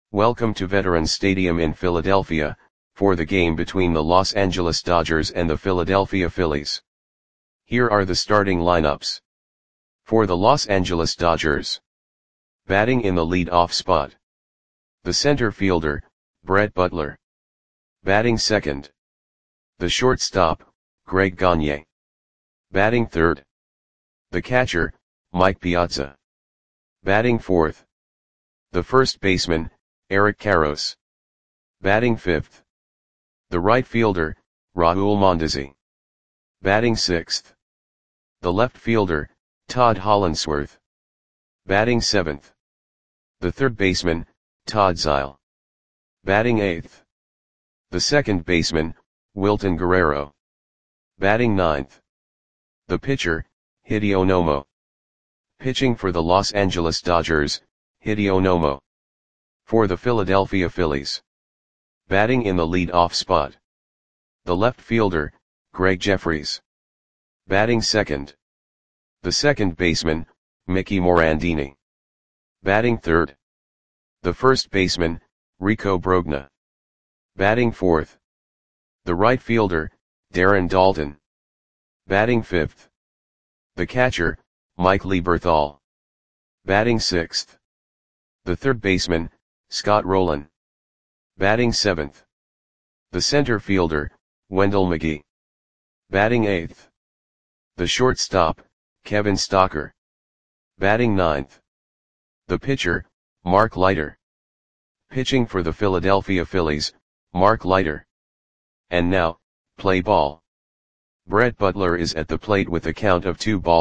Welcome to Veterans Stadium in Philadelphia, for the game between the Los Angeles Dodgers and the Philadelphia Phillies. Here are the starting lineups. For the Los Angeles Dodgers. Batting in the lead-off spot. The center fielder, Brett Butler. Batting second. The shortstop, Greg Gagne. Batting third. The catcher, Mike Piazza. Batting fourth. The first baseman, Eric Karros. Batting fifth. The right fielder, Raul Mondesi. Batting sixth. The left fielder, Todd Hollandsworth. Batting seventh. The third baseman, Todd Zeile. Batting eighth. The second baseman, Wilton Guerrero. Batting ninth. The pitcher, Hideo Nomo. Pitching for the Los Angeles Dodgers, Hideo Nomo. For the Philadelphia Phillies. Batting in the lead-off spot. The left fielder, Greg Jefferies. Batting second. The second baseman, Mickey Morandini. Batting third. The first baseman, Rico Brogna. Batting fourth. The right fielder, Darren Daulton. Batting fifth. The catcher, Mike Lieberthal. Batting sixth. The third baseman, Scott Rolen. Batting seventh. The center fielder, Wendell McGee. Batting eighth. The shortstop, Kevin Stocker. Batting ninth. The pitcher, Mark Leiter. Pitching for the Philadelphia Phillies, Mark Leiter. And now, play ball. Brett Butler is at the plate with a count of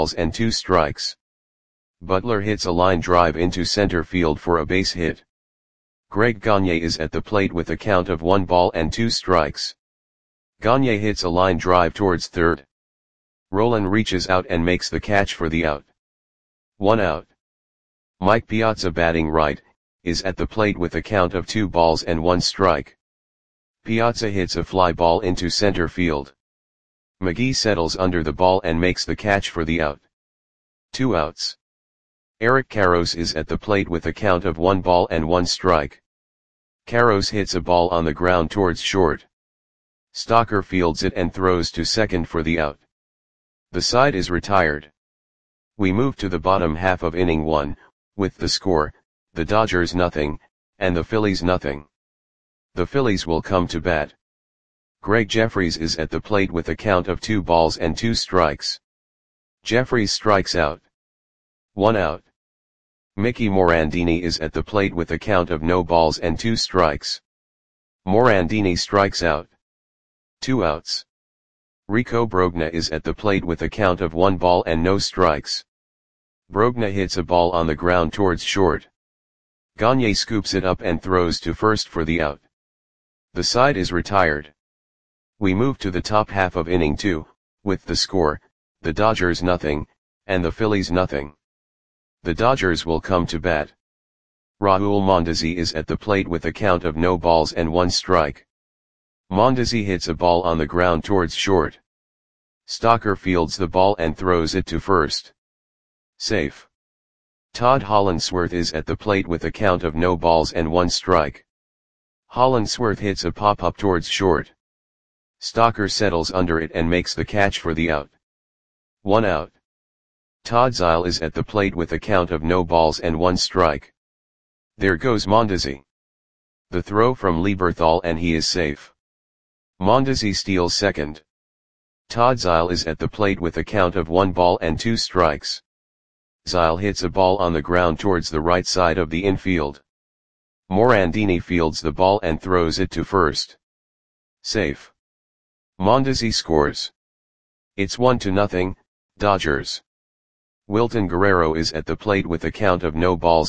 2-2. Butler hits a line drive into center field for a base hit. Greg Gagne is at the plate with a count of 1-2. Gagne hits a line drive towards third. Rolen reaches out and makes the catch for the out. 1 out. Mike Piazza, batting right, is at the plate with a count of 2-1. Piazza hits a fly ball into center field. McGee settles under the ball and makes the catch for the out. 2 outs. Eric Karros is at the plate with a count of 1-1. Karros hits a ball on the ground towards short. Stocker fields it and throws to second for the out. The side is retired. We move to the bottom half of inning 1, with the score, the Dodgers 0, and the Phillies 0. The Phillies will come to bat. Greg Jefferies is at the plate with a count of 2-2. Jefferies strikes out. 1 out. Mickey Morandini is at the plate with a count of 0-2. Morandini strikes out. 2 outs. Rico Brogna is at the plate with a count of 1-0. Brogna hits a ball on the ground towards short. Gagne scoops it up and throws to first for the out. The side is retired. We move to the top half of inning 2, with the score, the Dodgers 0, and the Phillies 0. The Dodgers will come to bat. Raul Mondesi is at the plate with a count of 0-1. Mondesi hits a ball on the ground towards short. Stocker fields the ball and throws it to first. Safe. Todd Hollandsworth is at the plate with a count of 0-1. Hollandsworth hits a pop-up towards short. Stocker settles under it and makes the catch for the out. 1 out. Todd Zeile is at the plate with a count of 0-1. There goes Mondesi. The throw from Lieberthal and he is safe. Mondesi steals second. Todd Zeile is at the plate with a count of 1-2. Zeile hits a ball on the ground towards the right side of the infield. Morandini fields the ball and throws it to first. Safe. Mondesi scores. It's 1-0, Dodgers. Wilton Guerrero is at the plate with a count of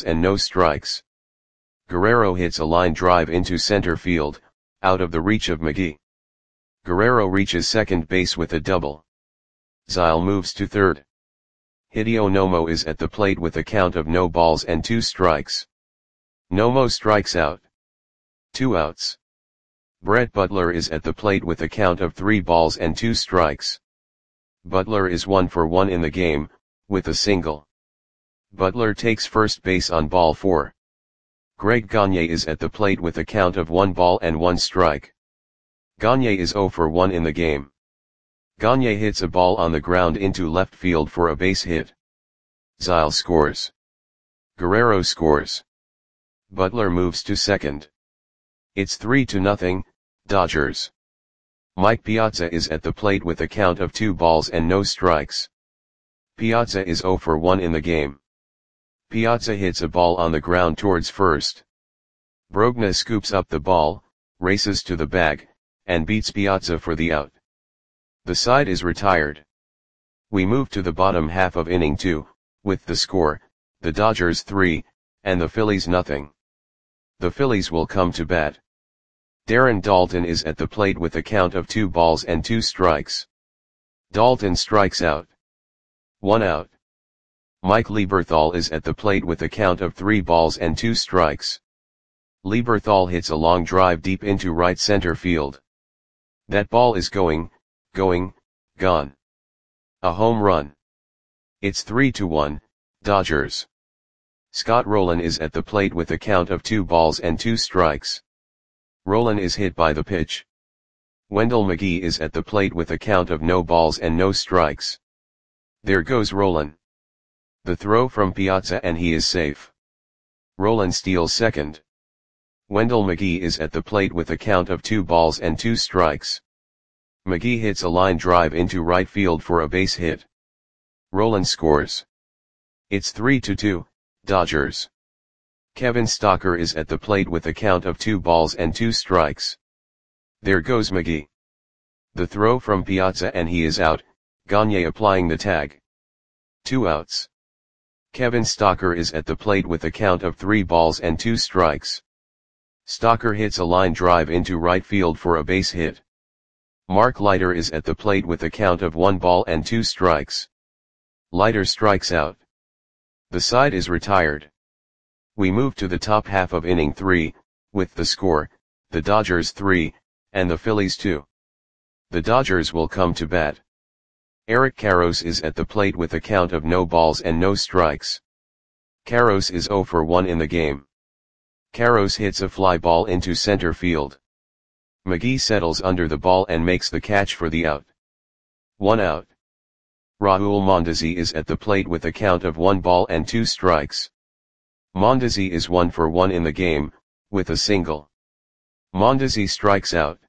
0-0. Guerrero hits a line drive into center field, out of the reach of McGee. Guerrero reaches second base with a double. Zeile moves to third. Hideo Nomo is at the plate with a count of 0-2. Nomo strikes out. 2 outs. Brett Butler is at the plate with a count of 3-2. Butler is 1 for 1 in the game, with a single. Butler takes first base on ball 4. Greg Gagne is at the plate with a count of 1 ball and 1 strike. Gagne is 0 for 1 in the game. Gagne hits a ball on the ground into left field for a base hit. Zeile scores. Guerrero scores. Butler moves to second. It's 3-0, Dodgers. Mike Piazza is at the plate with a count of 2 balls and no strikes. Piazza is 0 for 1 in the game. Piazza hits a ball on the ground towards first. Brogna scoops up the ball, races to the bag, and beats Piazza for the out. The side is retired. We move to the bottom half of inning 2, with the score, the Dodgers 3, and the Phillies 0. The Phillies will come to bat. Darren Daulton is at the plate with a count of 2 balls and 2 strikes. Daulton strikes out. 1 out. Mike Lieberthal is at the plate with a count of 3 balls and 2 strikes. Lieberthal hits a long drive deep into right center field. That ball is gone. A home run. It's 3-1, Dodgers. Scott Rolen is at the plate with a count of 2 balls and 2 strikes. Rolen is hit by the pitch. Wendell McGee is at the plate with a count of no balls and no strikes. There goes Rolen. The throw from Piazza and he is safe. Rolen steals second. Wendell McGee is at the plate with a count of 2 balls and 2 strikes. McGee hits a line drive into right field for a base hit. Rolen scores. It's 3-2, Dodgers. Kevin Stocker is at the plate with a count of 2 balls and 2 strikes. There goes McGee. The throw from Piazza and he is out, Gagne applying the tag. 2 outs. Kevin Stocker is at the plate with a count of 3 balls and 2 strikes. Stocker hits a line drive into right field for a base hit. Mark Leiter is at the plate with a count of 1 ball and 2 strikes. Leiter strikes out. The side is retired. We move to the top half of inning 3, with the score, the Dodgers 3, and the Phillies 2. The Dodgers will come to bat. Eric Karros is at the plate with a count of no balls and no strikes. Karros is 0 for 1 in the game. Karros hits a fly ball into center field. McGee settles under the ball and makes the catch for the out. 1 out. Raul Mondesi is at the plate with a count of 1 ball and 2 strikes. Mondesi is 1 for 1 in the game, with a single. Mondesi strikes out.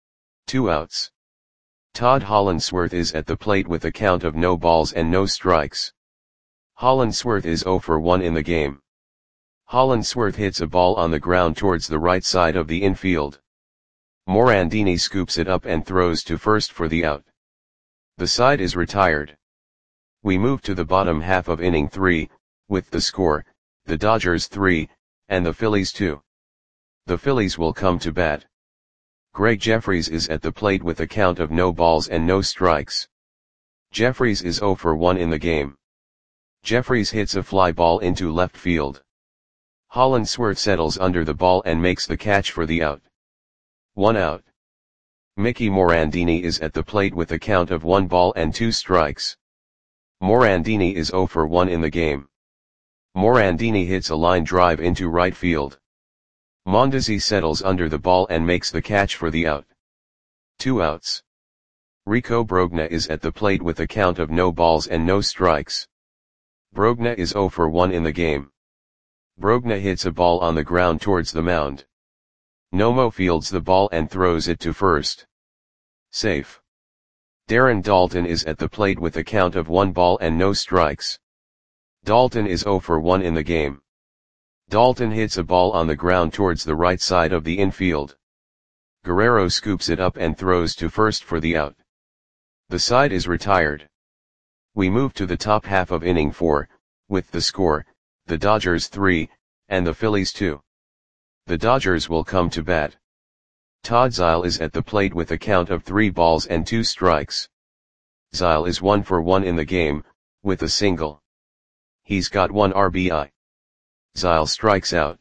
2 outs. Todd Hollandsworth is at the plate with a count of no balls and no strikes. Hollandsworth is 0 for 1 in the game. Hollandsworth hits a ball on the ground towards the right side of the infield. Morandini scoops it up and throws to first for the out. The side is retired. We move to the bottom half of inning 3, with the score, the Dodgers 3, and the Phillies 2. The Phillies will come to bat. Greg Jeffries is at the plate with a count of no balls and no strikes. Jeffries is 0 for 1 in the game. Jeffries hits a fly ball into left field. Hollandsworth settles under the ball and makes the catch for the out. 1 out. Mickey Morandini is at the plate with a count of 1 ball and 2 strikes. Morandini is 0 for 1 in the game. Morandini hits a line drive into right field. Mondesi settles under the ball and makes the catch for the out. 2 outs. Rico Brogna is at the plate with a count of no balls and no strikes. Brogna is 0 for 1 in the game. Brogna hits a ball on the ground towards the mound. Nomo fields the ball and throws it to first. Safe. Darren Daulton is at the plate with a count of 1 ball and no strikes. Daulton is 0 for 1 in the game. Daulton hits a ball on the ground towards the right side of the infield. Guerrero scoops it up and throws to first for the out. The side is retired. We move to the top half of inning 4, with the score, the Dodgers 3, and the Phillies 2. The Dodgers will come to bat. Todd Zeile is at the plate with a count of 3 balls and 2 strikes. Zeile is 1 for 1 in the game, with a single. He's got 1 RBI. Zeile strikes out.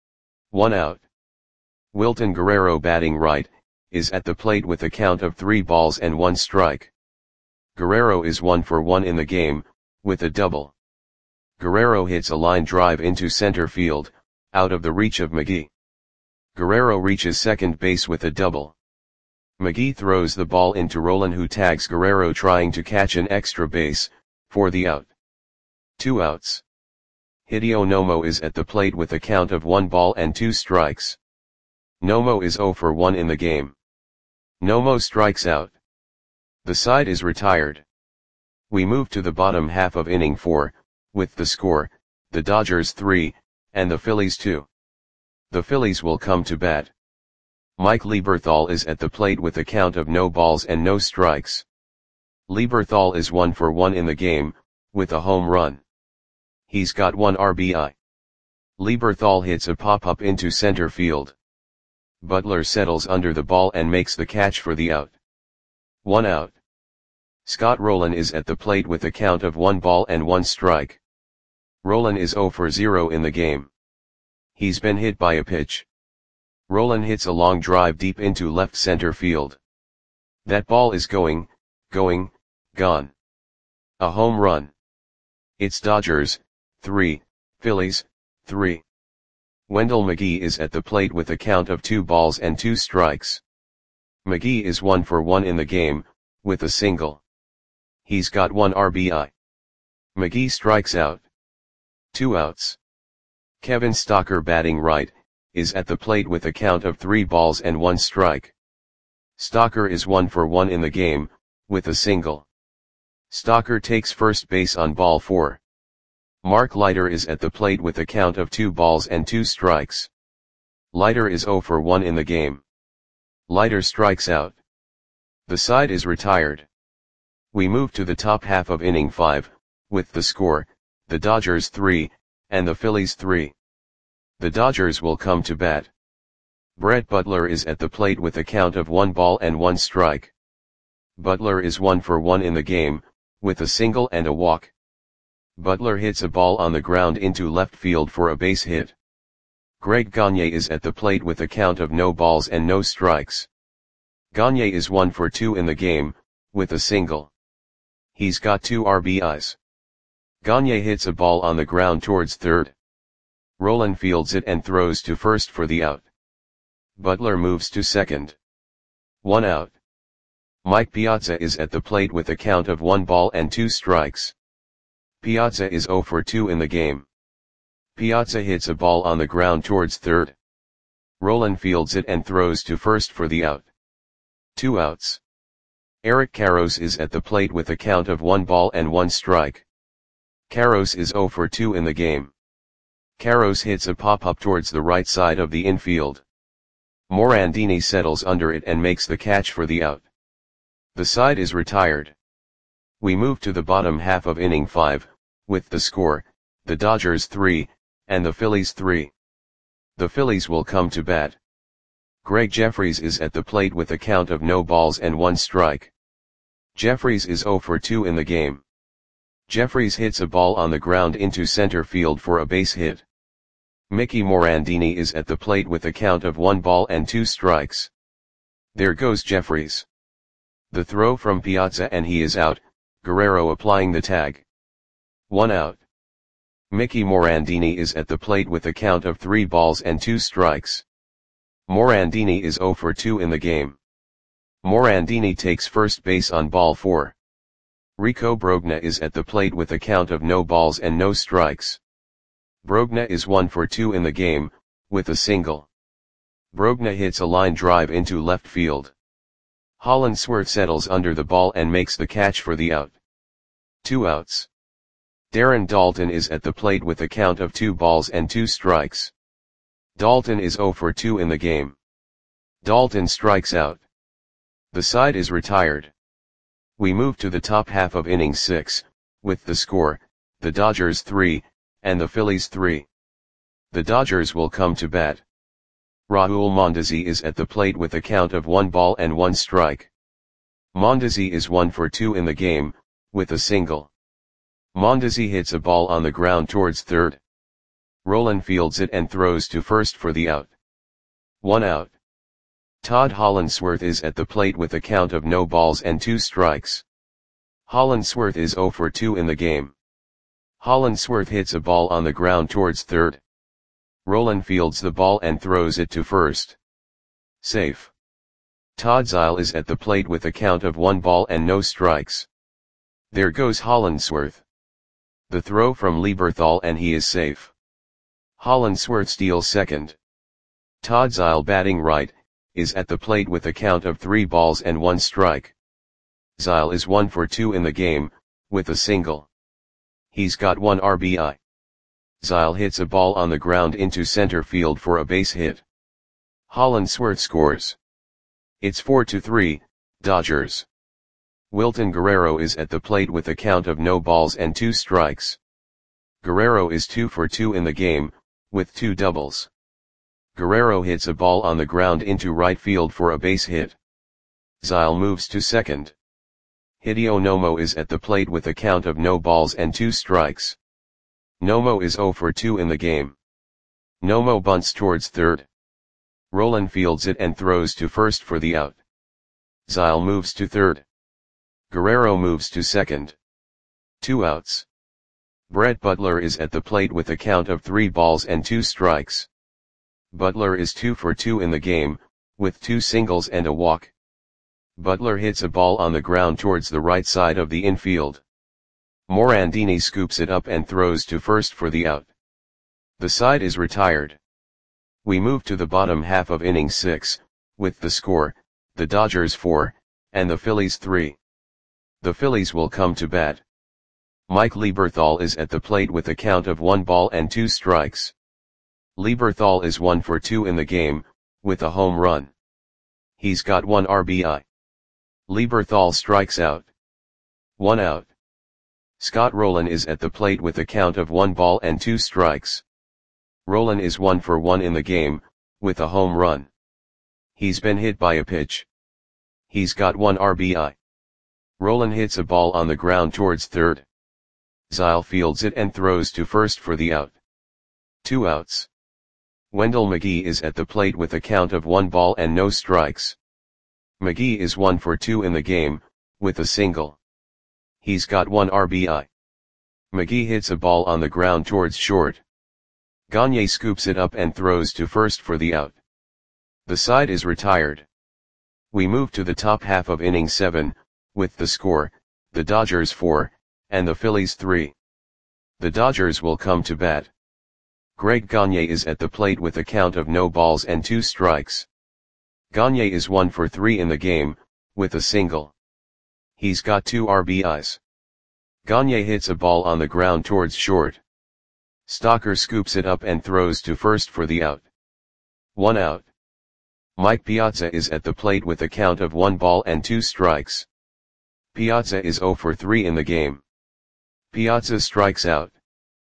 1 out. Wilton Guerrero, batting right, is at the plate with a count of 3 balls and 1 strike. Guerrero is 1 for 1 in the game, with a double. Guerrero hits a line drive into center field, out of the reach of McGee. Guerrero reaches second base with a double. McGee throws the ball into Rolen, who tags Guerrero trying to catch an extra base, for the out. 2 outs. Hideo Nomo is at the plate with a count of 1 ball and 2 strikes. Nomo is 0 for 1 in the game. Nomo strikes out. The side is retired. We move to the bottom half of inning 4, with the score, the Dodgers 3, and the Phillies 2. The Phillies will come to bat. Mike Lieberthal is at the plate with a count of no balls and no strikes. Lieberthal is 1 for 1 in the game, with a home run. He's got 1 RBI. Lieberthal hits a pop-up into center field. Butler settles under the ball and makes the catch for the out. 1 out. Scott Rolen is at the plate with a count of 1 ball and 1 strike. Rolen is 0 for 0 in the game. He's been hit by a pitch. Rolen hits a long drive deep into left center field. That ball is gone. A home run. It's Dodgers 3, Phillies 3. Wendell McGee is at the plate with a count of 2 balls and 2 strikes. McGee is 1 for 1 in the game, with a single. He's got 1 RBI. McGee strikes out. 2 outs. Kevin Stocker, batting right, is at the plate with a count of 3 balls and 1 strike. Stocker is 1 for 1 in the game, with a single. Stocker takes first base on ball 4. Mark Leiter is at the plate with a count of 2 balls and 2 strikes. Leiter is 0 for 1 in the game. Leiter strikes out. The side is retired. We move to the top half of inning 5, with the score, the Dodgers 3, and the Phillies 3. The Dodgers will come to bat. Brett Butler is at the plate with a count of 1 ball and 1 strike. Butler is 1 for 1 in the game, with a single and a walk. Butler hits a ball on the ground into left field for a base hit. Greg Gagne is at the plate with a count of no balls and no strikes. Gagne is 1 for 2 in the game, with a single. He's got 2 RBIs. Gagne hits a ball on the ground towards third. Rolen fields it and throws to first for the out. Butler moves to second. 1 out. Mike Piazza is at the plate with a count of 1 ball and 2 strikes. Piazza is 0 for 2 in the game. Piazza hits a ball on the ground towards third. Rolen fields it and throws to first for the out. 2 outs. Eric Karros is at the plate with a count of 1 ball and 1 strike. Karros is 0 for 2 in the game. Karros hits a pop-up towards the right side of the infield. Morandini settles under it and makes the catch for the out. The side is retired. We move to the bottom half of inning 5, with the score, the Dodgers 3, and the Phillies 3. The Phillies will come to bat. Greg Jeffries is at the plate with a count of no balls and 1 strike. Jeffries is 0 for 2 in the game. Jeffries hits a ball on the ground into center field for a base hit. Mickey Morandini is at the plate with a count of 1 ball and 2 strikes. There goes Jeffries. The throw from Piazza and he is out, Guerrero applying the tag. 1 out. Mickey Morandini is at the plate with a count of 3 balls and 2 strikes. Morandini is 0 for 2 in the game. Morandini takes first base on ball 4. Rico Brogna is at the plate with a count of no balls and no strikes. Brogna is 1 for 2 in the game, with a single. Brogna hits a line drive into left field. Hollandsworth settles under the ball and makes the catch for the out. 2 outs. Darren Daulton is at the plate with a count of 2 balls and 2 strikes. Daulton is 0 for 2 in the game. Daulton strikes out. The side is retired. We move to the top half of inning 6, with the score, the Dodgers 3, and the Phillies 3. The Dodgers will come to bat. Raul Mondesi is at the plate with a count of 1 ball and 1 strike. Mondesi is 1 for 2 in the game, with a single. Mondesi hits a ball on the ground towards third. Rolen fields it and throws to first for the out. 1 out. Todd Hollandsworth is at the plate with a count of no balls and 2 strikes. Hollandsworth is 0 for 2 in the game. Hollandsworth hits a ball on the ground towards third. Roland fields the ball and throws it to first. Safe. Todd Zeile is at the plate with a count of 1 ball and no strikes. There goes Hollandsworth. The throw from Lieberthal and he is safe. Hollandsworth steals second. Todd Zeile, batting right, is at the plate with a count of 3 balls and 1 strike. Zeile is 1 for 2 in the game, with a single. He's got 1 RBI. Zeile hits a ball on the ground into center field for a base hit. Hollandsworth scores. It's 4-3, Dodgers. Wilton Guerrero is at the plate with a count of no balls and 2 strikes. Guerrero is 2 for 2 in the game, with 2 doubles. Guerrero hits a ball on the ground into right field for a base hit. Zeile moves to second. Hideo Nomo is at the plate with a count of no balls and 2 strikes. Nomo is 0 for 2 in the game. Nomo bunts towards third. Roland fields it and throws to first for the out. Zeile moves to third. Guerrero moves to second. 2 outs. Brett Butler is at the plate with a count of 3 balls and 2 strikes. Butler is 2 for 2 in the game, with 2 singles and a walk. Butler hits a ball on the ground towards the right side of the infield. Morandini scoops it up and throws to first for the out. The side is retired. We move to the bottom half of inning 6, with the score, the Dodgers 4, and the Phillies 3. The Phillies will come to bat. Mike Lieberthal is at the plate with a count of 1 ball and 2 strikes. Lieberthal is 1 for 2 in the game, with a home run. He's got 1 RBI. Lieberthal strikes out. 1 out. Scott Rolen is at the plate with a count of 1 ball and 2 strikes. Rolen is 1 for 1 in the game, with a home run. He's been hit by a pitch. He's got 1 RBI. Rolen hits a ball on the ground towards third. Zeile fields it and throws to first for the out. 2 outs. Wendell McGee is at the plate with a count of 1 ball and no strikes. McGee is 1 for 2 in the game, with a single. He's got 1 RBI. McGee hits a ball on the ground towards short. Gagne scoops it up and throws to first for the out. The side is retired. We move to the top half of inning 7, with the score, the Dodgers 4, and the Phillies 3. The Dodgers will come to bat. Greg Gagne is at the plate with a count of no balls and 2 strikes. Gagne is 1 for 3 in the game, with a single. He's got 2 RBIs. Gagne hits a ball on the ground towards short. Stocker scoops it up and throws to first for the out. 1 out. Mike Piazza is at the plate with a count of 1 ball and 2 strikes. Piazza is 0 for 3 in the game. Piazza strikes out.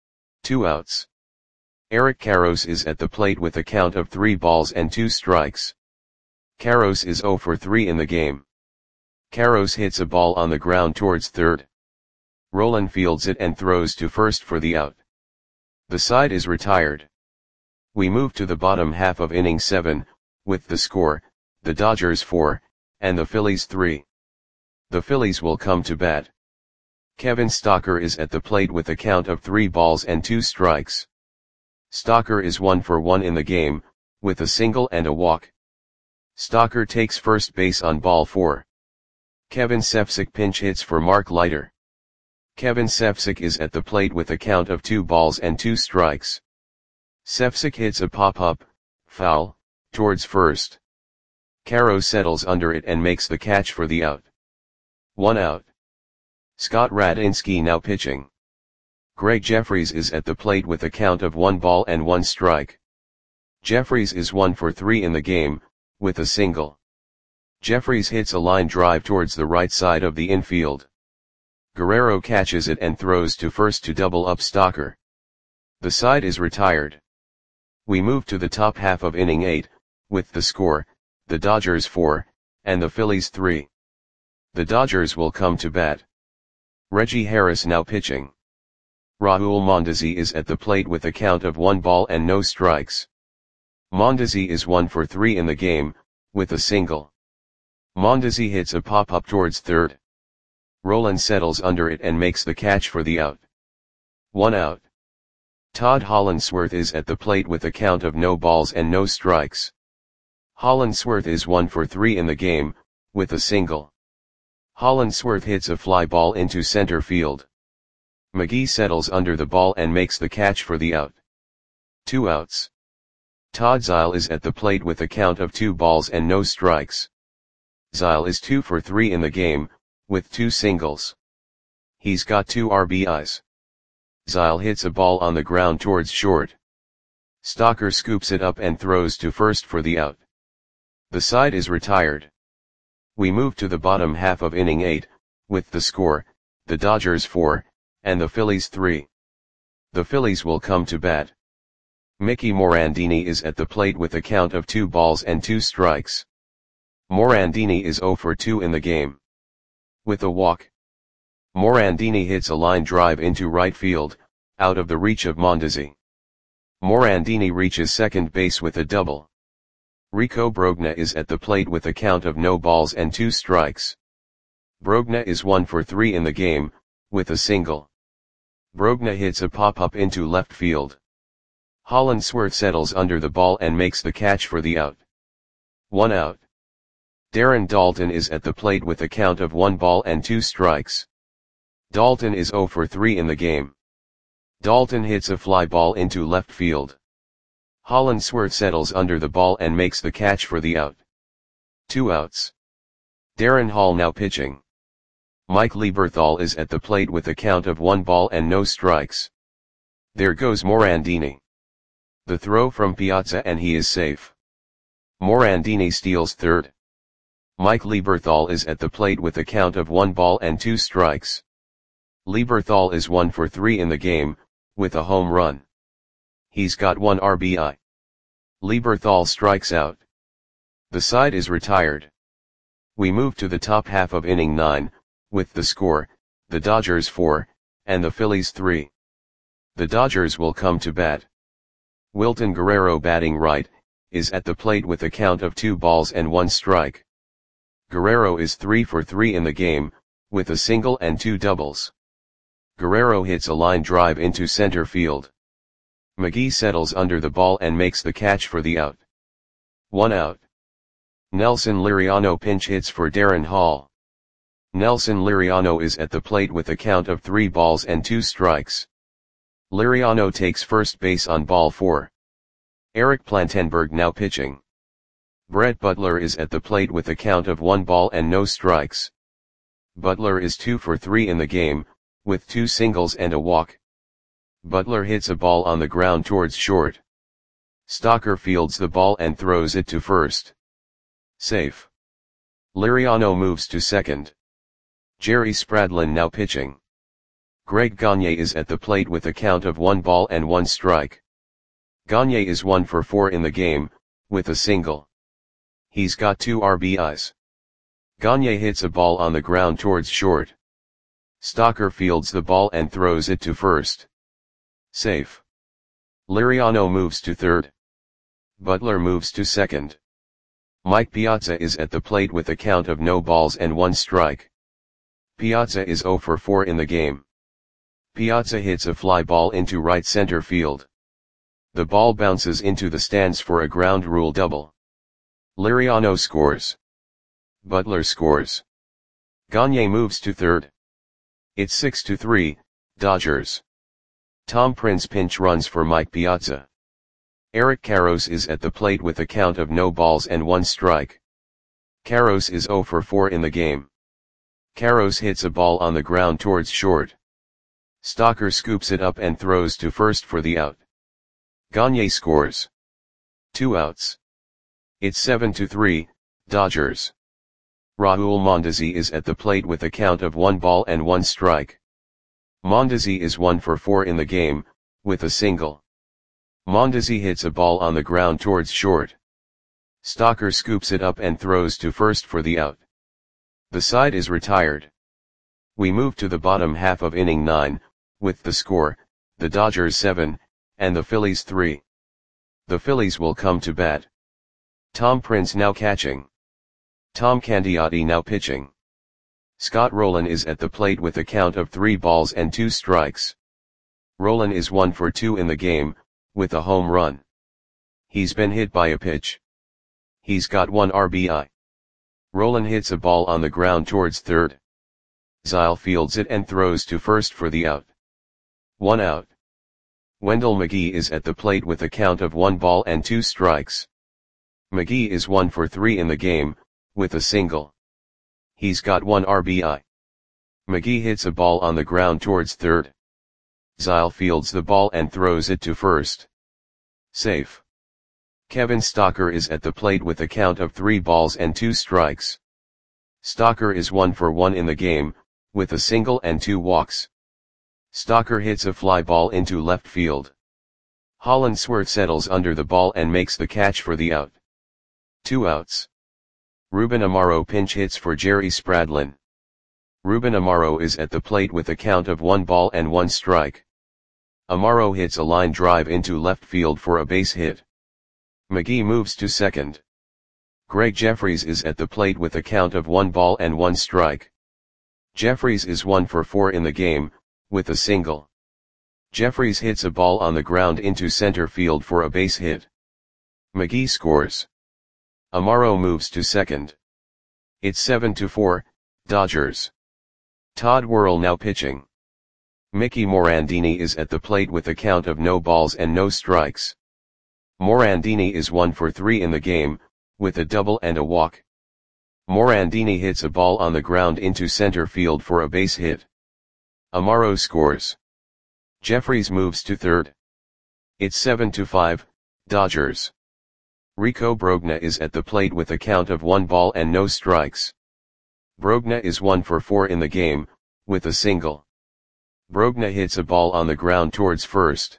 2 outs. Eric Karros is at the plate with a count of 3 balls and 2 strikes. Karros is 0 for 3 in the game. Karros hits a ball on the ground towards third. Roland fields it and throws to first for the out. The side is retired. We move to the bottom half of inning 7, with the score, the Dodgers 4, and the Phillies 3. The Phillies will come to bat. Kevin Stocker is at the plate with a count of 3 balls and 2 strikes. Stocker is 1 for 1 in the game, with a single and a walk. Stocker takes first base on ball 4. Kevin Sefcik pinch hits for Mark Leiter. Kevin Sefcik is at the plate with a count of 2 balls and 2 strikes. Sefcik hits a pop-up, foul, towards first. Karros settles under it and makes the catch for the out. 1 out. Scott Radinsky now pitching. Greg Jeffries is at the plate with a count of 1 ball and 1 strike. Jeffries is 1 for 3 in the game, with a single. Jeffries hits a line drive towards the right side of the infield. Guerrero catches it and throws to first to double up Stocker. The side is retired. We move to the top half of inning 8, with the score, the Dodgers 4, and the Phillies 3. The Dodgers will come to bat. Reggie Harris now pitching. Raul Mondesi is at the plate with a count of 1 ball and no strikes. Mondesi is 1 for 3 in the game, with a single. Mondesi hits a pop-up towards third. Roland settles under it and makes the catch for the out. 1 out. Todd Hollandsworth is at the plate with a count of no balls and no strikes. Hollandsworth is 1 for 3 in the game, with a single. Hollandsworth hits a fly ball into center field. McGee settles under the ball and makes the catch for the out. 2 outs. Todd Zeile is at the plate with a count of 2 balls and no strikes. Zeile is 2 for 3 in the game, with 2 singles. He's got 2 RBIs. Zeile hits a ball on the ground towards short. Stocker scoops it up and throws to first for the out. The side is retired. We move to the bottom half of inning 8, with the score, the Dodgers 4, and the Phillies 3. The Phillies will come to bat. Mickey Morandini is at the plate with a count of 2 balls and 2 strikes. Morandini is 0 for 2 in the game. With a walk. Morandini hits a line drive into right field, out of the reach of Mondesi. Morandini reaches second base with a double. Rico Brogna is at the plate with a count of no balls and 2 strikes. Brogna is 1 for 3 in the game, with a single. Brogna hits a pop-up into left field. Hollandsworth settles under the ball and makes the catch for the out. 1 out. Darren Daulton is at the plate with a count of 1 ball and 2 strikes. Daulton is 0 for 3 in the game. Daulton hits a fly ball into left field. Hollandsworth settles under the ball and makes the catch for the out. 2 outs. Darren Hall now pitching. Mike Lieberthal is at the plate with a count of 1 ball and no strikes. There goes Morandini. The throw from Piazza and he is safe. Morandini steals third. Mike Lieberthal is at the plate with a count of 1 ball and 2 strikes. Lieberthal is 1 for 3 in the game, with a home run. He's got 1 RBI. Lieberthal strikes out. The side is retired. We move to the top half of inning 9, with the score, the Dodgers 4, and the Phillies 3. The Dodgers will come to bat. Wilton Guerrero, batting right, is at the plate with a count of 2 balls and 1 strike. Guerrero is 3 for 3 in the game, with a single and 2 doubles. Guerrero hits a line drive into center field. McGee settles under the ball and makes the catch for the out. 1 out. Nelson Liriano pinch hits for Darren Hall. Nelson Liriano is at the plate with a count of 3 balls and 2 strikes. Liriano takes first base on ball 4. Eric Plantenberg now pitching. Brett Butler is at the plate with a count of 1 ball and no strikes. Butler is 2 for 3 in the game, with 2 singles and a walk. Butler hits a ball on the ground towards short. Stocker fields the ball and throws it to first. Safe. Liriano moves to second. Jerry Spradlin now pitching. Greg Gagne is at the plate with a count of 1 ball and 1 strike. Gagne is 1 for 4 in the game, with a single. He's got 2 RBIs. Gagne hits a ball on the ground towards short. Stocker fields the ball and throws it to first. Safe. Liriano moves to third. Butler moves to second. Mike Piazza is at the plate with a count of no balls and 1 strike. Piazza is 0 for 4 in the game. Piazza hits a fly ball into right center field. The ball bounces into the stands for a ground rule double. Liriano scores. Butler scores. Gagne moves to third. It's 6-3, Dodgers. Tom Prince pinch runs for Mike Piazza. Eric Karros is at the plate with a count of no balls and 1 strike. Karros is 0 for 4 in the game. Karros hits a ball on the ground towards short. Stocker scoops it up and throws to first for the out. Gagne scores. 2 outs. It's 7-3, Dodgers. Raul Mondesi is at the plate with a count of 1 ball and 1 strike. Mondesi is 1 for 4 in the game, with a single. Mondesi hits a ball on the ground towards short. Stocker scoops it up and throws to first for the out. The side is retired. We move to the bottom half of inning 9, with the score, the Dodgers 7, and the Phillies 3. The Phillies will come to bat. Tom Prince now catching. Tom Candiotti now pitching. Scott Rowland is at the plate with a count of 3 balls and 2 strikes. Rolen is 1 for 2 in the game, with a home run. He's been hit by a pitch. He's got 1 RBI. Rolen hits a ball on the ground towards third. Zyle fields it and throws to first for the out. 1 out. Wendell McGee is at the plate with a count of 1 ball and 2 strikes. McGee is 1 for 3 in the game, with a single. He's got 1 RBI. McGee hits a ball on the ground towards third. Zyle fields the ball and throws it to first. Safe. Kevin Stocker is at the plate with a count of 3 balls and 2 strikes. Stocker is 1 for 1 in the game, with a single and 2 walks. Stocker hits a fly ball into left field. Hollandsworth settles under the ball and makes the catch for the out. 2 outs. Ruben Amaro pinch hits for Jerry Spradlin. Ruben Amaro is at the plate with a count of 1 ball and 1 strike. Amaro hits a line drive into left field for a base hit. McGee moves to second. Greg Jeffries is at the plate with a count of 1 ball and 1 strike. Jeffries is 1 for 4 in the game, with a single. Jeffries hits a ball on the ground into center field for a base hit. McGee scores. Amaro moves to second. It's 7-4, Dodgers. Todd Worrell now pitching. Mickey Morandini is at the plate with a count of no balls and no strikes. Morandini is 1 for 3 in the game, with a double and a walk. Morandini hits a ball on the ground into center field for a base hit. Amaro scores. Jeffries moves to third. It's 7-5, Dodgers. Rico Brogna is at the plate with a count of 1 ball and no strikes. Brogna is 1 for 4 in the game, with a single. Brogna hits a ball on the ground towards first.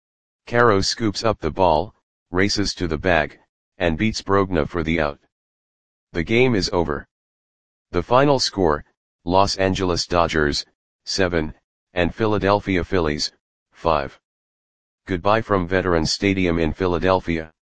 Caro scoops up the ball, races to the bag, and beats Brogna for the out. The game is over. The final score, Los Angeles Dodgers, 7, and Philadelphia Phillies, 5. Goodbye from Veterans Stadium in Philadelphia.